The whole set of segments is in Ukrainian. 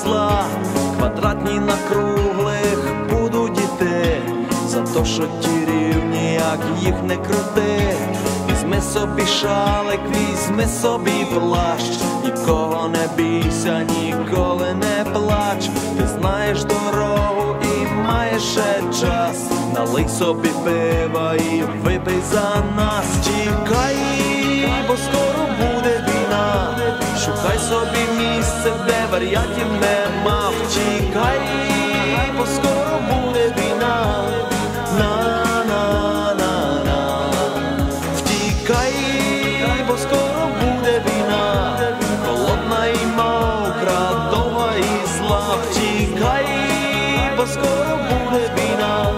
зла, квадратні на круглих будуть іти, за то, що ті рівні, як їх не крути. Візьми собі шалик, візьми собі плащ, нікого не бійся, ніколи не плач. Ти знаєш дорогу і маєш ще час, налий собі пива і випий за нас. Тікай, бо скоро буде війна, шукай собі місце, де варіантів нема. Втікай, бо скоро буде війна, на-на-на-на. Втікай, бо скоро буде війна, холодна і мокра, довга і зла. Втікай, бо скоро буде війна,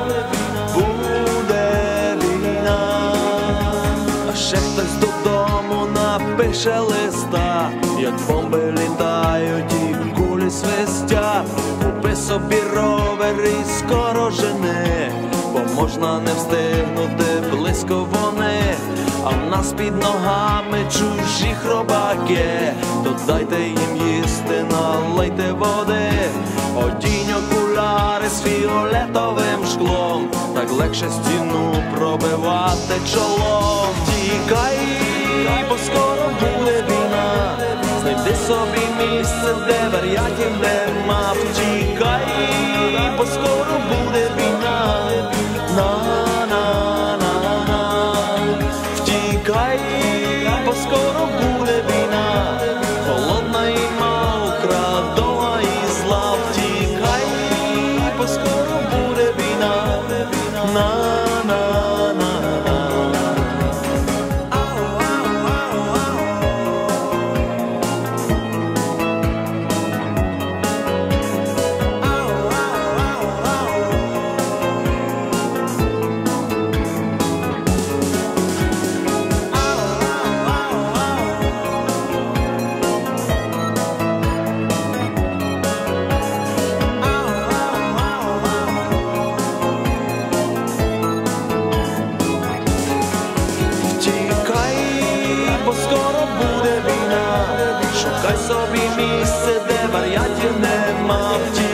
буде війна. А ще хтось додому напише листа, як бомби літають і кулі свистять. Купи собі ровер і скоро жени, бо можна не встигнути близько вони. А в нас під ногами чужі хробаки, то дайте їм їсти, налийте води. Одінь окуляри з фіолетовим шклом, так легше стіну пробивати чолом. Втікай, бо скоро буде війна, знайди собі місце, де варіантів нема. Втікай, бо скоро буде війна, на-на-на-на. Втікай, бо скоро буде війна, холодна і мокра, довга і зла. Втікай, бо скоро буде війна, на-на-на-на. Бо скоро буде війна, шукай собі місце, де варіантів нема.